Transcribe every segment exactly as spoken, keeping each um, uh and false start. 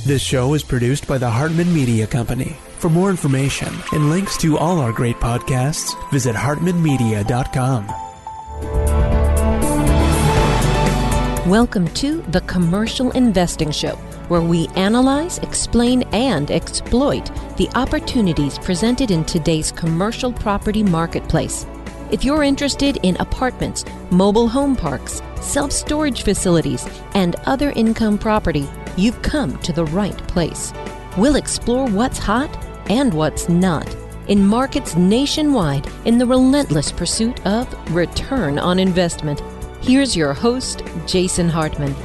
This show is produced by the Hartman Media Company. For more information and links to all our great podcasts, visit hartman media dot com. Welcome to The Commercial Investing Show, where we analyze, explain, and exploit the opportunities presented in today's commercial property marketplace. If you're interested in apartments, mobile home parks, self-storage facilities, and other income property, you've come to the right place. We'll explore what's hot and what's not in markets nationwide in the relentless pursuit of return on investment. Here's your host, Jason Hartman.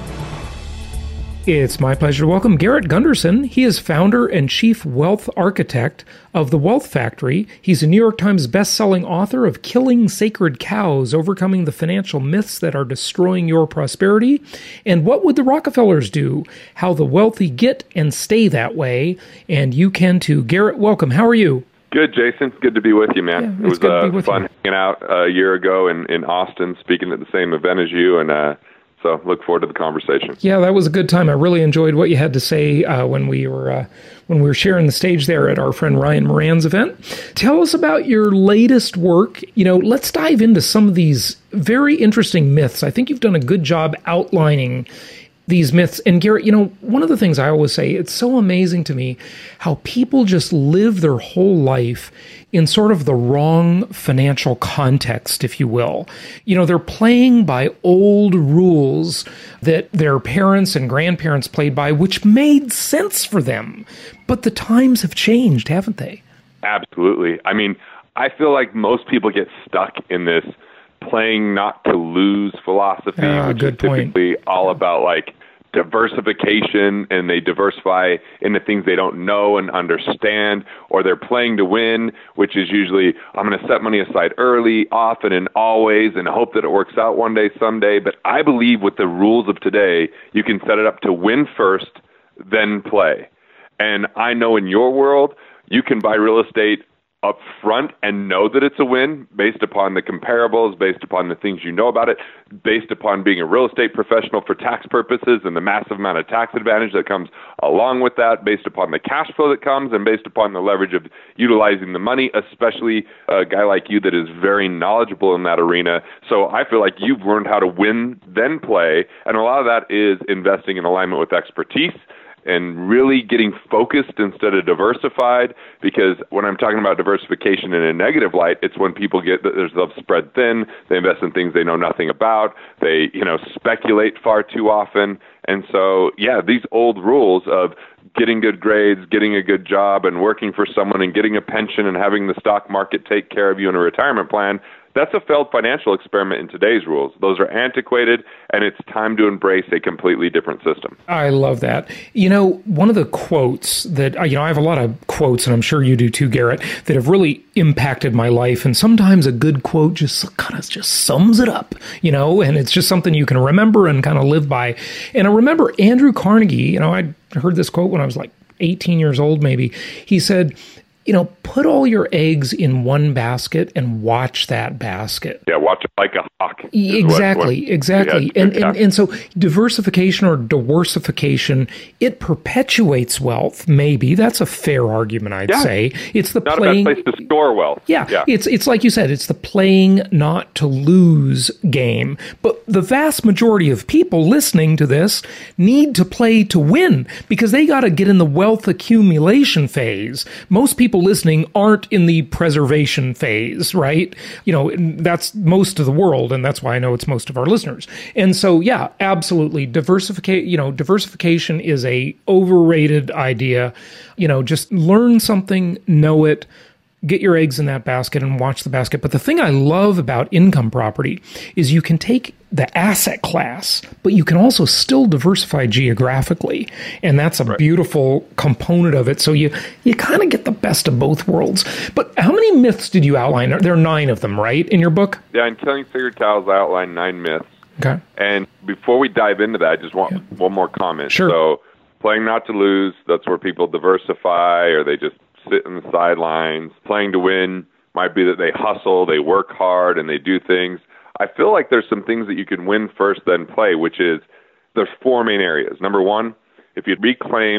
It's my pleasure to welcome Garrett Gunderson. He is founder and chief wealth architect of The Wealth Factory. He's a New York Times best-selling author of Killing Sacred Cows, Overcoming the Financial Myths That Are Destroying Your Prosperity, and What Would the Rockefellers Do? How the Wealthy Get and Stay That Way. And you can too. Garrett, welcome. How are you? Good, Jason. Good to be with you, man. Yeah, it was good to be uh, with fun you. hanging out uh, a year ago in, in Austin, speaking at the same event as you, and uh, so look forward to the conversation. Yeah, that was a good time. I really enjoyed what you had to say uh, when we were uh, when we were sharing the stage there at our friend Ryan Moran's event. Tell us about your latest work. You know, let's dive into some of these very interesting myths. I think you've done a good job outlining these myths. And Garrett, you know, one of the things I always say, it's so amazing to me how people just live their whole life in sort of the wrong financial context, if you will. You know, they're playing by old rules that their parents and grandparents played by, which made sense for them. But the times have changed, haven't they? Absolutely. I mean, I feel like most people get stuck in this playing not to lose philosophy, uh, which good is typically point. all about like diversification, and they diversify into things they don't know and understand, or they're playing to win, which is usually, I'm going to set money aside early, often, and always, and hope that it works out one day, someday. But I believe with the rules of today, you can set it up to win first, then play. And I know in your world, you can buy real estate up front and know that it's a win based upon the comparables, based upon the things you know about it, based upon being a real estate professional for tax purposes and the massive amount of tax advantage that comes along with that, based upon the cash flow that comes, and based upon the leverage of utilizing the money, especially a guy like you that is very knowledgeable in that arena. So I feel like you've learned how to win, then play, and a lot of that is investing in alignment with expertise and really getting focused instead of diversified, because when I'm talking about diversification in a negative light, it's when people get themselves spread thin, they invest in things they know nothing about, they, you know, speculate far too often. And so, yeah, these old rules of getting good grades, getting a good job, and working for someone and getting a pension and having the stock market take care of you in a retirement plan, that's a failed financial experiment in today's rules. Those are antiquated, and it's time to embrace a completely different system. I love that. You know, one of the quotes that, you know, I have a lot of quotes, and I'm sure you do too, Garrett, that have really impacted my life. And sometimes a good quote just kind of just sums it up, you know, and it's just something you can remember and kind of live by. And I remember Andrew Carnegie, you know, I heard this quote when I was like eighteen years old, maybe. He said, you know, put all your eggs in one basket and watch that basket. Yeah, watch it like a hawk. Exactly, what, what exactly. And, and and so diversification or diversification, it perpetuates wealth, maybe. That's a fair argument, I'd yeah. say. It's the not playing, a bad place to store wealth. Yeah, yeah, it's it's like you said, it's the playing not to lose game. But the vast majority of people listening to this need to play to win, because they got to get in the wealth accumulation phase. Most people listening aren't in the preservation phase, right? You know, that's most of the world, and that's why I know it's most of our listeners. And so, yeah, absolutely. Diversificate, you know, diversification is a overrated idea. You know, just learn something, know it, get your eggs in that basket and watch the basket. But the thing I love about income property is you can take the asset class, but you can also still diversify geographically. And that's a right. beautiful component of it. So you, you kind of get the best of both worlds. But how many myths did you outline? There are nine of them, right, in your book? Yeah, in Killing Sacred Cows, I outlined nine myths. Okay. And before we dive into that, I just want yeah. one more comment. Sure. So playing not to lose, that's where people diversify, or they just sit in the sidelines. Playing to win might be that they hustle, they work hard, and they do things. I feel like there's some things that you can win first, then play, which is there's four main areas. Number one, if you reclaim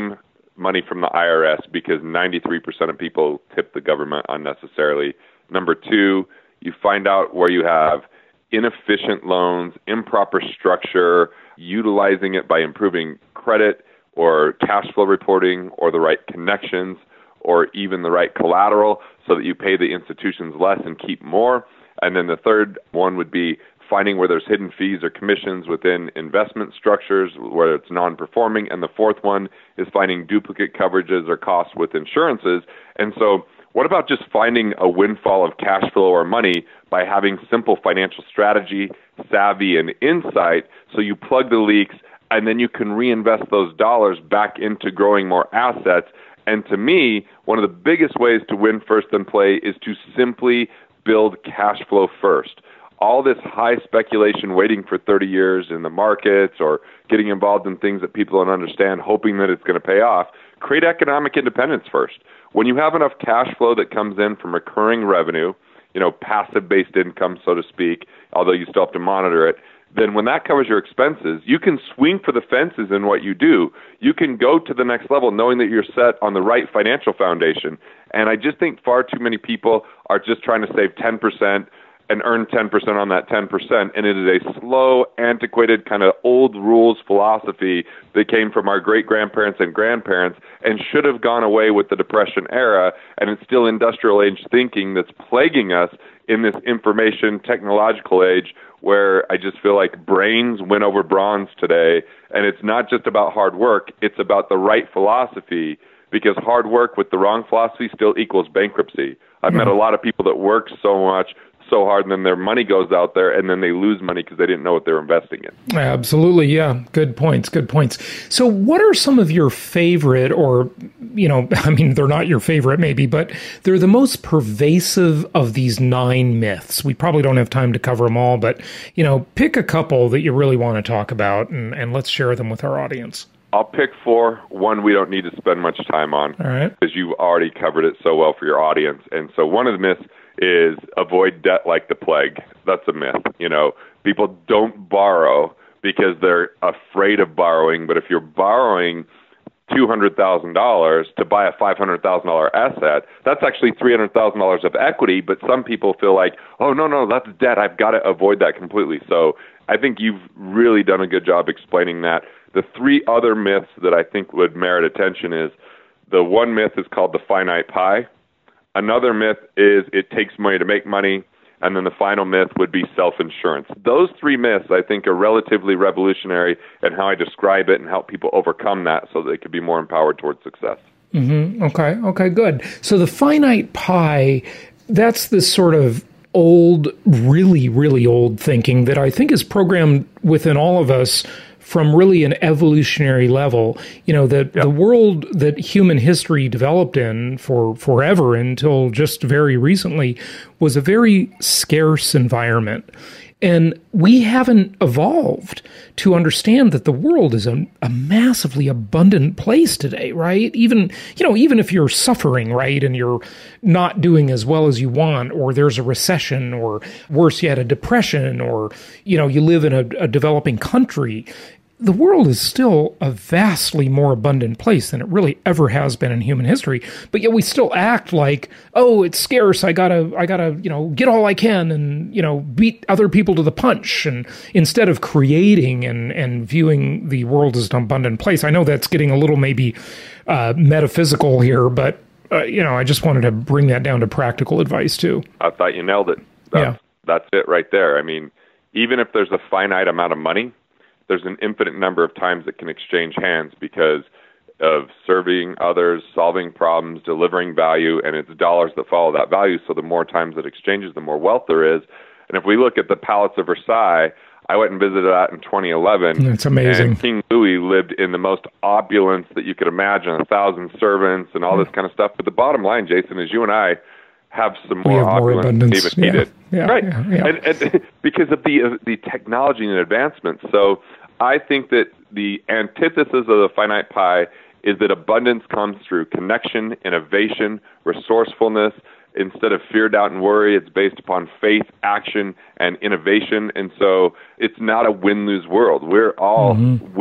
money from the I R S because ninety-three percent of people tip the government unnecessarily. Number two, you find out where you have inefficient loans, improper structure, utilizing it by improving credit or cash flow reporting or the right connections or even the right collateral so that you pay the institutions less and keep more. And then the third one would be finding where there's hidden fees or commissions within investment structures, where it's non-performing. And the fourth one is finding duplicate coverages or costs with insurances. And so what about just finding a windfall of cash flow or money by having simple financial strategy, savvy, and insight so you plug the leaks and then you can reinvest those dollars back into growing more assets? And to me, one of the biggest ways to win first and play is to simply build cash flow first. All this high speculation waiting for thirty years in the markets or getting involved in things that people don't understand, hoping that it's going to pay off, create economic independence first. When you have enough cash flow that comes in from recurring revenue, you know, passive-based income, so to speak, although you still have to monitor it, then when that covers your expenses, you can swing for the fences in what you do. You can go to the next level knowing that you're set on the right financial foundation. And I just think far too many people are just trying to save ten percent and earn ten percent on that ten percent. And it is a slow, antiquated, kind of old rules philosophy that came from our great-grandparents and grandparents and should have gone away with the Depression era. And it's still industrial age thinking that's plaguing us in this information technological age where I just feel like brains win over bronze today. And it's not just about hard work. It's about the right philosophy, because hard work with the wrong philosophy still equals bankruptcy. I've met a lot of people that work so much, so hard, and then their money goes out there, and then they lose money because they didn't know what they were investing in. Absolutely, yeah. Good points, good points. So what are some of your favorite, or, you know, I mean, they're not your favorite maybe, but they're the most pervasive of these nine myths? We probably don't have time to cover them all, but, you know, pick a couple that you really want to talk about, and, and let's share them with our audience. I'll pick four. One we don't need to spend much time on, all right, because you've already covered it so well for your audience. And so one of the myths is avoid debt like the plague. That's a myth. You know, people don't borrow because they're afraid of borrowing. But if you're borrowing two hundred thousand dollars to buy a five hundred thousand dollars asset, that's actually three hundred thousand dollars of equity. But some people feel like, oh, no, no, that's debt. I've got to avoid that completely. So I think you've really done a good job explaining that. The three other myths that I think would merit attention is the one myth is called the finite pie. Another myth is it takes money to make money. And then the final myth would be self-insurance. Those three myths, I think, are relatively revolutionary in how I describe it and help people overcome that so that they could be more empowered towards success. Mm-hmm. Okay, okay, good. So the finite pie, that's this sort of old, really, really old thinking that I think is programmed within all of us from really an evolutionary level. You know, that yep. the world that human history developed in for forever until just very recently was a very scarce environment. And we haven't evolved to understand that the world is a, a massively abundant place today, right? Even, you know, even if you're suffering, right, and you're not doing as well as you want, or there's a recession, or worse yet, a depression, or, you know, you live in a, a developing country, the world is still a vastly more abundant place than it really ever has been in human history. But yet we still act like, oh, it's scarce. I gotta, I gotta, you know, get all I can and, you know, beat other people to the punch. And instead of creating and, and viewing the world as an abundant place, I know that's getting a little maybe uh, metaphysical here, but, uh, you know, I just wanted to bring that down to practical advice too. I thought you nailed it. That's, yeah. That's it right there. I mean, even if there's a finite amount of money, there's an infinite number of times it can exchange hands because of serving others, solving problems, delivering value, and it's dollars that follow that value. So the more times it exchanges, the more wealth there is. And if we look at the Palace of Versailles, I went and visited that in twenty eleven. It's amazing. And King Louis lived in the most opulence that you could imagine, a thousand servants and all this kind of stuff. But the bottom line, Jason, is you and I have some more have more opulence than even yeah. needed. Yeah. Right. Yeah. Yeah. And, and because of the, uh, the technology and advancements. So I think that the antithesis of the finite pie is that abundance comes through connection, innovation, resourcefulness. Instead of fear, doubt, and worry, it's based upon faith, action, and innovation. And so it's not a win-lose world. We're all mm-hmm. winning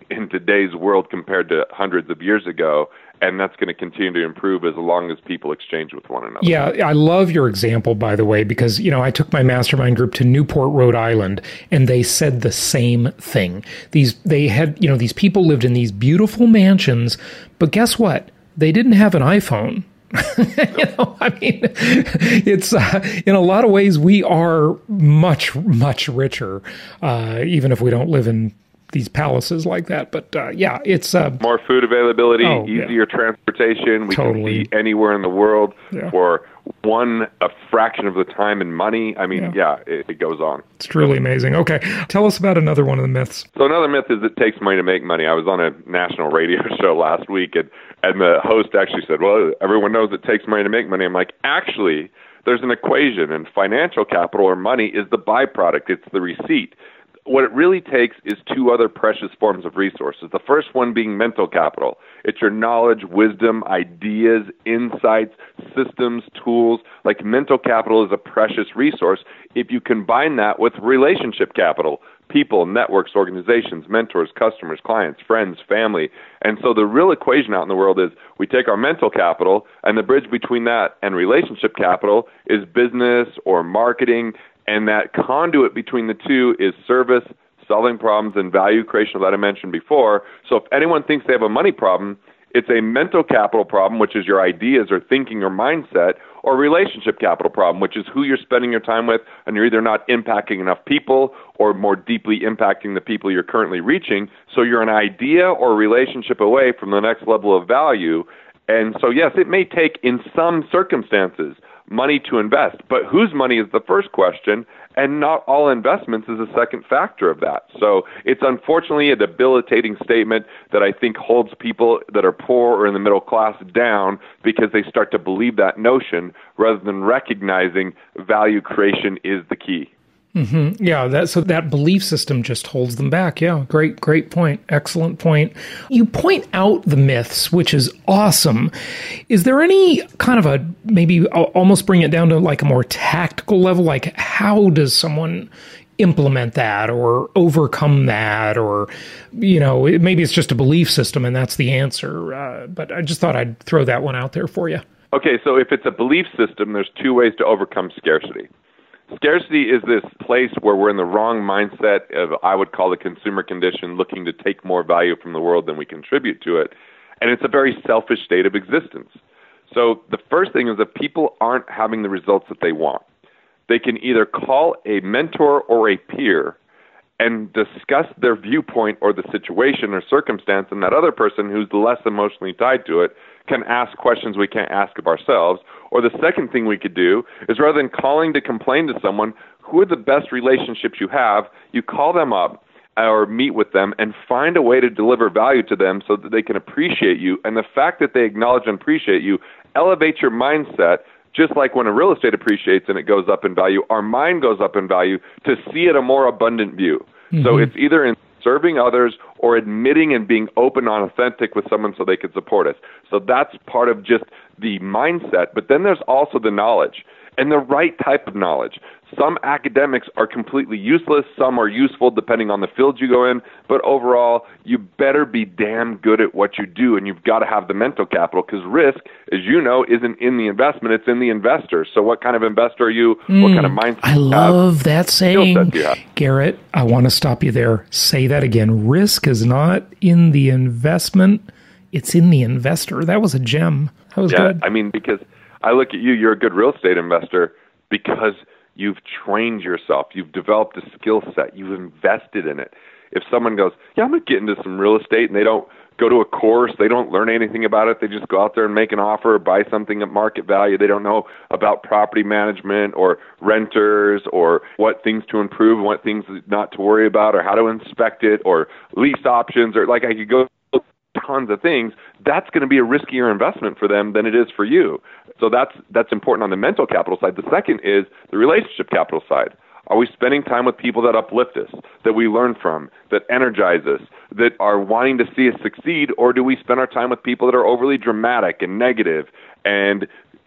in today's world compared to hundreds of years ago. And that's going to continue to improve as long as people exchange with one another. Yeah, I love your example, by the way, because, you know, I took my mastermind group to Newport, Rhode Island, and they said the same thing. These, they had, you know, these people lived in these beautiful mansions, but guess what? They didn't have an iPhone. you know, I mean, it's uh, in a lot of ways we are much, much richer, uh, even if we don't live in these palaces like that. But uh, yeah, it's uh, more food availability, oh, easier yeah. transportation. We totally. can see anywhere in the world yeah. for one a fraction of the time and money. I mean, yeah, yeah it, it goes on. It's truly amazing. Okay, tell us about another one of the myths. So another myth is it takes money to make money. I was on a national radio show last week, and and the host actually said, "Well, everyone knows it takes money to make money." I'm like, actually, there's an equation, and financial capital or money is the byproduct. It's the receipt. What it really takes is two other precious forms of resources. The first one being mental capital. It's your knowledge, wisdom, ideas, insights, systems, tools. Like mental capital is a precious resource if you combine that with relationship capital. People, networks, organizations, mentors, customers, clients, friends, family. And so the real equation out in the world is we take our mental capital, and the bridge between that and relationship capital is business or marketing. And that conduit between the two is service, solving problems, and value creation that I mentioned before. So if anyone thinks they have a money problem, it's a mental capital problem, which is your ideas or thinking or mindset, or relationship capital problem, which is who you're spending your time with, and you're either not impacting enough people or more deeply impacting the people you're currently reaching. So you're an idea or relationship away from the next level of value. And so, yes, it may take, in some circumstances, money to invest. But whose money is the first question, and not all investments is a second factor of that. So it's unfortunately a debilitating statement that I think holds people that are poor or in the middle class down because they start to believe that notion rather than recognizing value creation is the key. Mm-hmm. Yeah, that, so that belief system just holds them back. Yeah, great, great point. Excellent point. You point out the myths, which is awesome. Is there any kind of a, maybe I'll almost bring it down to like a more tactical level, like how does someone implement that or overcome that, or, you know, maybe it's just a belief system and that's the answer. Uh, but I just thought I'd throw that one out there for you. Okay, so if it's a belief system, there's two ways to overcome scarcity. Scarcity is this place where we're in the wrong mindset of, I would call the consumer condition, looking to take more value from the world than we contribute to it. And it's a very selfish state of existence. So the first thing is that people aren't having the results that they want. They can either call a mentor or a peer and discuss their viewpoint or the situation or circumstance, and that other person who's less emotionally tied to it can ask questions we can't ask of ourselves. Or the second thing we could do is, rather than calling to complain to someone, who are the best relationships you have, you call them up or meet with them and find a way to deliver value to them so that they can appreciate you. And the fact that they acknowledge and appreciate you elevates your mindset. Just like when a real estate appreciates and it goes up in value, our mind goes up in value to see it a more abundant view. Mm-hmm. So it's either in serving others or admitting and being open and authentic with someone so they can support us. So that's part of just the mindset. But then there's also the knowledge, and the right type of knowledge. Some academics are completely useless. Some are useful depending on the field you go in. But overall, you better be damn good at what you do, and you've got to have the mental capital, because risk, as you know, isn't in the investment. It's in the investor. So what kind of investor are you? Mm, what kind of mindset I do you love have? that saying. Garrett, I want to stop you there. Say that again. Risk is not in the investment. It's in the investor. That was a gem. That was yeah, good. I mean, because I look at you, you're a good real estate investor because you've trained yourself. You've developed a skill set. You've invested in it. If someone goes, yeah, I'm going to get into some real estate, and they don't go to a course, they don't learn anything about it, they just go out there and make an offer or buy something at market value, they don't know about property management or renters or what things to improve and what things not to worry about or how to inspect it or lease options, or like I could go tons of things, that's going to be a riskier investment for them than it is for you. So that's that's important on the mental capital side. The second is the relationship capital side. Are we spending time with people that uplift us, that we learn from, that energize us, that are wanting to see us succeed, or do we spend our time with people that are overly dramatic and negative and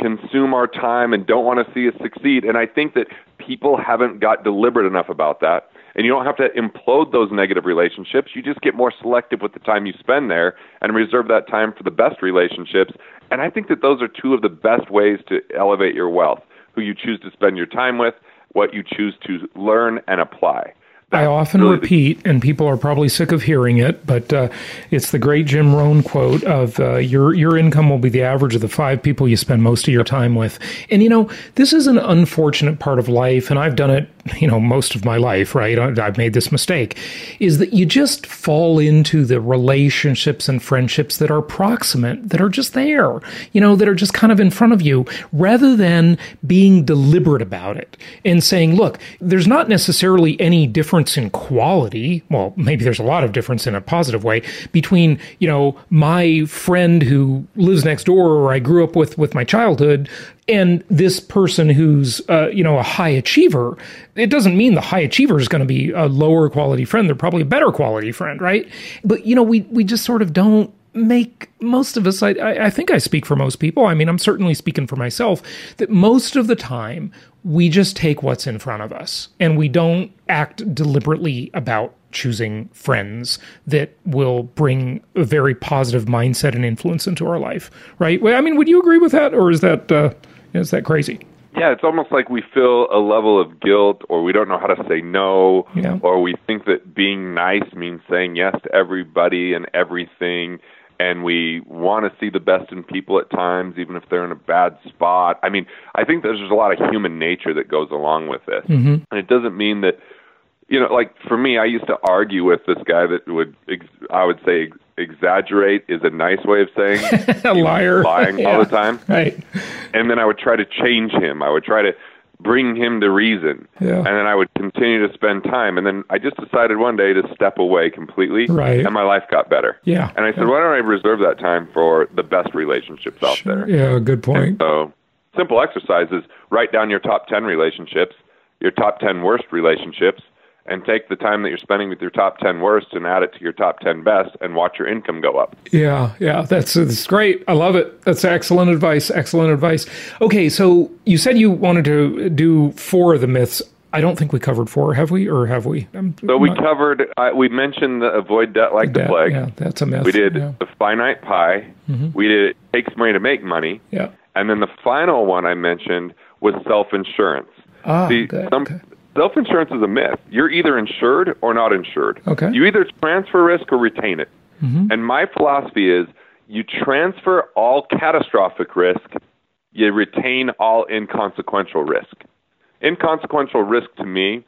consume our time and don't want to see us succeed. And I think that people haven't got deliberate enough about that. And you don't have to implode those negative relationships. You just get more selective with the time you spend there and reserve that time for the best relationships. And I think that those are two of the best ways to elevate your wealth: who you choose to spend your time with, what you choose to learn and apply. I often really repeat, and people are probably sick of hearing it, but uh, it's the great Jim Rohn quote of uh, your your income will be the average of the five people you spend most of your time with. And, you know, this is an unfortunate part of life, and I've done it, you know, most of my life, right? I've made this mistake, is that you just fall into the relationships and friendships that are proximate, that are just there, you know, that are just kind of in front of you, rather than being deliberate about it and saying, look, there's not necessarily any difference in quality. Well, maybe there's a lot of difference in a positive way between, you know, my friend who lives next door or I grew up with with my childhood and this person who's, uh, you know, a high achiever. It doesn't mean the high achiever is going to be a lower quality friend. They're probably a better quality friend, right? But, you know, we, we just sort of don't make, most of us, I, I think I speak for most people. I mean, I'm certainly speaking for myself, that most of the time we just take what's in front of us and we don't act deliberately about choosing friends that will bring a very positive mindset and influence into our life, right? Well, I mean, would you agree with that, or is that uh, is that crazy? Yeah, it's almost like we feel a level of guilt, or we don't know how to say no, yeah. or we think that being nice means saying yes to everybody and everything, and we want to see the best in people at times, even if they're in a bad spot. I mean, I think there's just a lot of human nature that goes along with it. Mm-hmm. And it doesn't mean that, you know, like for me, I used to argue with this guy that would, ex- I would say exaggerate is a nice way of saying a liar, lying yeah. all the time. Right. And then I would try to change him. I would try to bring him to reason. Yeah. And then I would continue to spend time. And then I just decided one day to step away completely. Right. And my life got better. Yeah. And I said, yeah. why don't I reserve that time for the best relationships out sure. there? Yeah, good point. And so simple exercise is write down your top ten relationships, your top ten worst relationships, and take the time that you're spending with your top ten worst and add it to your top ten best and watch your income go up. Yeah, yeah, that's, that's great. I love it. That's excellent advice, excellent advice. Okay, so you said you wanted to do four of the myths. I don't think we covered four, have we? Or have we? I'm so we not... covered, uh, we mentioned the avoid debt like debt, the plague. Yeah, that's a myth. We did yeah. the finite pie. Mm-hmm. We did it takes money to make money. Yeah. And then the final one I mentioned was self-insurance. Ah, See, good. Some, okay. Self-insurance is a myth. You're either insured or not insured. Okay. You either transfer risk or retain it. Mm-hmm. And my philosophy is you transfer all catastrophic risk, you retain all inconsequential risk. Inconsequential risk to me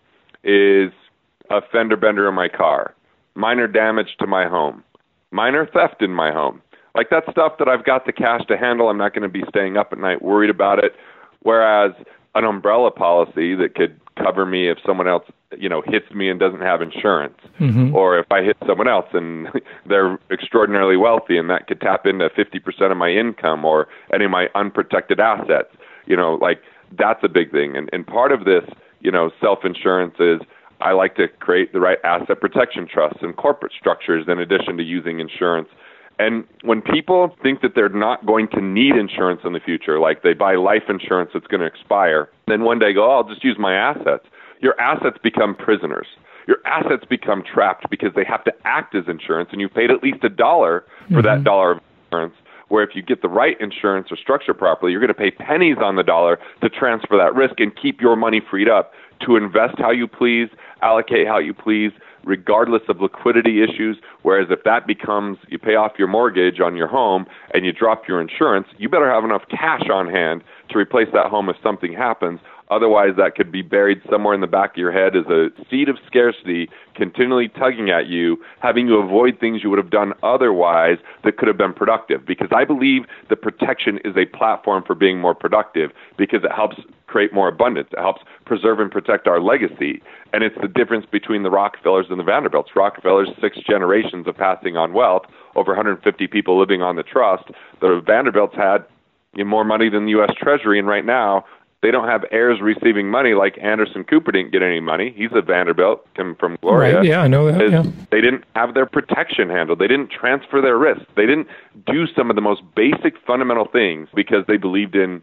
is a fender bender in my car, minor damage to my home, minor theft in my home. Like that stuff that I've got the cash to handle, I'm not going to be staying up at night worried about it. Whereas an umbrella policy that could cover me if someone else, you know, hits me and doesn't have insurance, mm-hmm. or if I hit someone else and they're extraordinarily wealthy and that could tap into fifty percent of my income or any of my unprotected assets, you know, like that's a big thing. And, and part of this, you know, self-insurance is I like to create the right asset protection trusts and corporate structures in addition to using insurance. And when people think that they're not going to need insurance in the future, like they buy life insurance that's going to expire, then one day go, oh, I'll just use my assets. Your assets become prisoners. Your assets become trapped because they have to act as insurance, and you paid at least a dollar for mm-hmm. that dollar of insurance, where if you get the right insurance or structure properly, you're going to pay pennies on the dollar to transfer that risk and keep your money freed up to invest how you please, allocate how you please, regardless of liquidity issues. Whereas if that becomes, you pay off your mortgage on your home and you drop your insurance, you better have enough cash on hand to replace that home if something happens. Otherwise, that could be buried somewhere in the back of your head as a seed of scarcity, continually tugging at you, having you avoid things you would have done otherwise that could have been productive. Because I believe that protection is a platform for being more productive because it helps create more abundance. It helps preserve and protect our legacy. And it's the difference between the Rockefellers and the Vanderbilts. Rockefellers, six generations of passing on wealth, over one hundred fifty people living on the trust. The Vanderbilts had more money than the U S Treasury, and right now, they don't have heirs receiving money like Anderson Cooper didn't get any money. He's a Vanderbilt, come from Gloria. Right, yeah, I know that. Yeah. They didn't have their protection handled. They didn't transfer their risk. They didn't do some of the most basic fundamental things because they believed in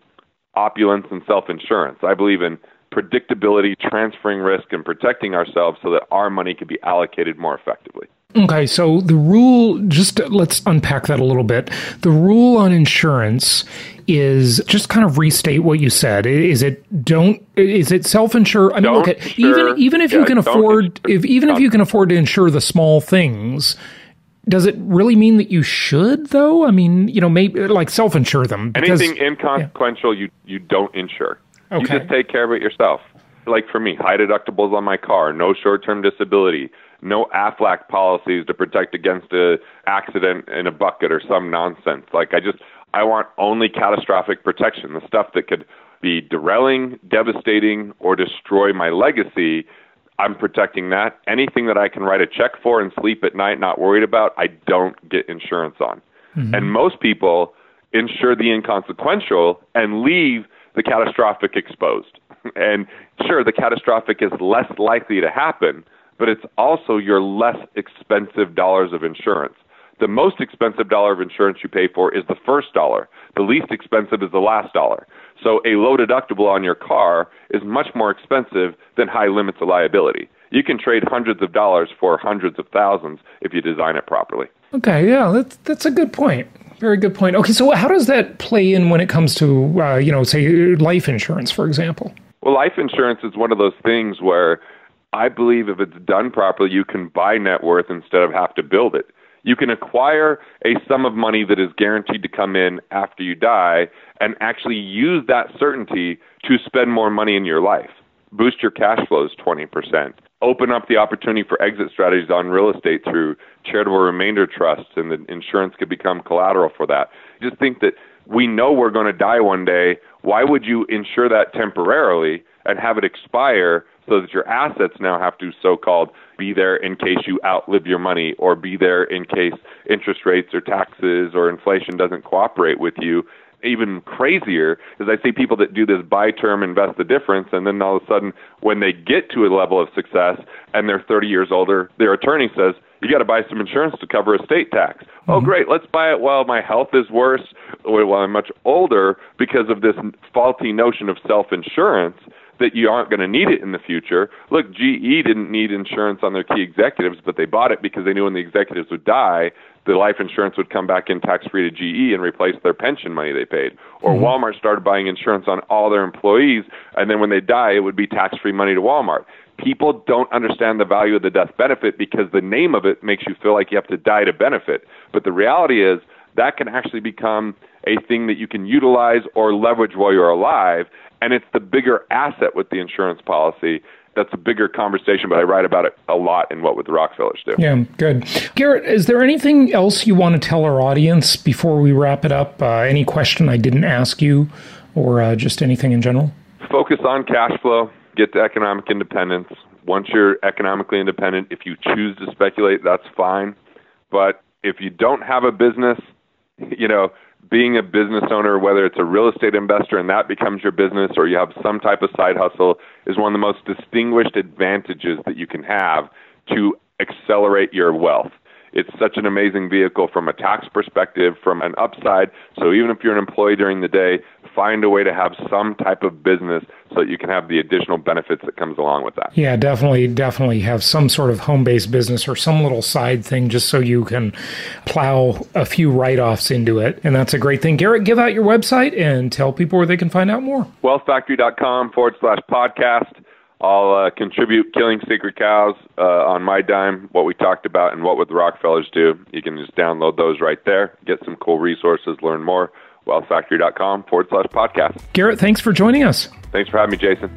opulence and self-insurance. I believe in predictability, transferring risk, and protecting ourselves so that our money can be allocated more effectively. Okay, so the rule, just let's unpack that a little bit. The rule on insurance is, just kind of restate what you said. Is it don't? Is it self-insure? I mean, don't look, insure, even even if yeah, you can afford, insure, if even if you can afford to insure the small things, does it really mean that you should, though? I mean, you know, maybe like self-insure them. Because, anything inconsequential, yeah. you you don't insure. Okay. You just take care of it yourself. Like for me, high deductibles on my car, no short-term disability, no Aflac policies to protect against a accident in a bucket or some nonsense. Like I just, I want only catastrophic protection, the stuff that could be derailing, devastating, or destroy my legacy. I'm protecting that. Anything that I can write a check for and sleep at night not worried about, I don't get insurance on. Mm-hmm. And most people insure the inconsequential and leave the catastrophic exposed. And sure, the catastrophic is less likely to happen, but it's also your less expensive dollars of insurance. The most expensive dollar of insurance you pay for is the first dollar. The least expensive is the last dollar. So a low deductible on your car is much more expensive than high limits of liability. You can trade hundreds of dollars for hundreds of thousands if you design it properly. Okay, yeah, that's that's a good point. Very good point. Okay, so how does that play in when it comes to, uh, you know, say life insurance, for example? Well, life insurance is one of those things where I believe if it's done properly, you can buy net worth instead of have to build it. You can acquire a sum of money that is guaranteed to come in after you die and actually use that certainty to spend more money in your life. Boost your cash flows twenty percent. Open up the opportunity for exit strategies on real estate through charitable remainder trusts, and the insurance could become collateral for that. Just think that we know we're going to die one day. Why would you insure that temporarily and have it expire so that your assets now have to so-called be there in case you outlive your money, or be there in case interest rates or taxes or inflation doesn't cooperate with you? Even crazier is I see people that do this buy term, invest the difference, and then all of a sudden when they get to a level of success and they're thirty years older, their attorney says, you got to buy some insurance to cover estate tax. Mm-hmm. Oh, great, let's buy it while my health is worse, or while I'm much older, because of this faulty notion of self-insurance that you aren't going to need it in the future. Look, G E didn't need insurance on their key executives, but they bought it because they knew when the executives would die, the life insurance would come back in tax-free to G E and replace their pension money they paid. Or mm-hmm. Walmart started buying insurance on all their employees, and then when they die, it would be tax-free money to Walmart. People don't understand the value of the death benefit because the name of it makes you feel like you have to die to benefit. But the reality is that can actually become a thing that you can utilize or leverage while you're alive, and it's the bigger asset with the insurance policy. That's a bigger conversation, but I write about it a lot in What Would the Rockefellers Do. Yeah, good. Garrett, is there anything else you want to tell our audience before we wrap it up? Uh, any question I didn't ask you, or uh, just anything in general? Focus on cash flow. Get to economic independence. Once you're economically independent, if you choose to speculate, that's fine. But if you don't have a business, you know, being a business owner, whether it's a real estate investor and that becomes your business, or you have some type of side hustle, is one of the most distinguished advantages that you can have to accelerate your wealth. It's such an amazing vehicle from a tax perspective, from an upside. So even if you're an employee during the day, find a way to have some type of business so that you can have the additional benefits that comes along with that. Yeah, definitely, definitely have some sort of home-based business or some little side thing just so you can plow a few write-offs into it. And that's a great thing. Garrett, give out your website and tell people where they can find out more. wealthfactory.com forward slash podcast. I'll uh, contribute Killing Sacred Cows uh, on my dime, what we talked about, and What Would the Rockefellers Do. You can just download those right there, get some cool resources, learn more. wealthfactory.com forward slash podcast. Garrett, thanks for joining us. Thanks for having me, Jason.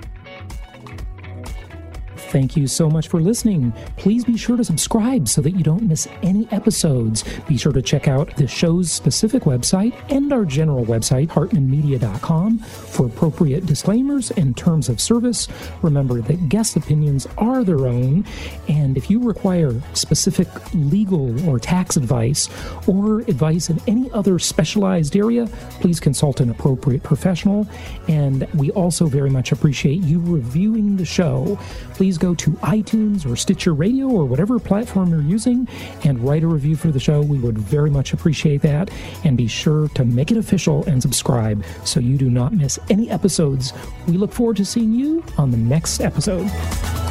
Thank you so much for listening. Please be sure to subscribe so that you don't miss any episodes. Be sure to check out the show's specific website and our general website, hartman media dot com, for appropriate disclaimers and terms of service. Remember that guest opinions are their own, and if you require specific legal or tax advice or advice in any other specialized area, please consult an appropriate professional. And we also very much appreciate you reviewing the show. Please go to iTunes or Stitcher Radio or whatever platform you're using and write a review for the show. We would very much appreciate that. And be sure to make it official and subscribe so you do not miss any episodes. We look forward to seeing you on the next episode.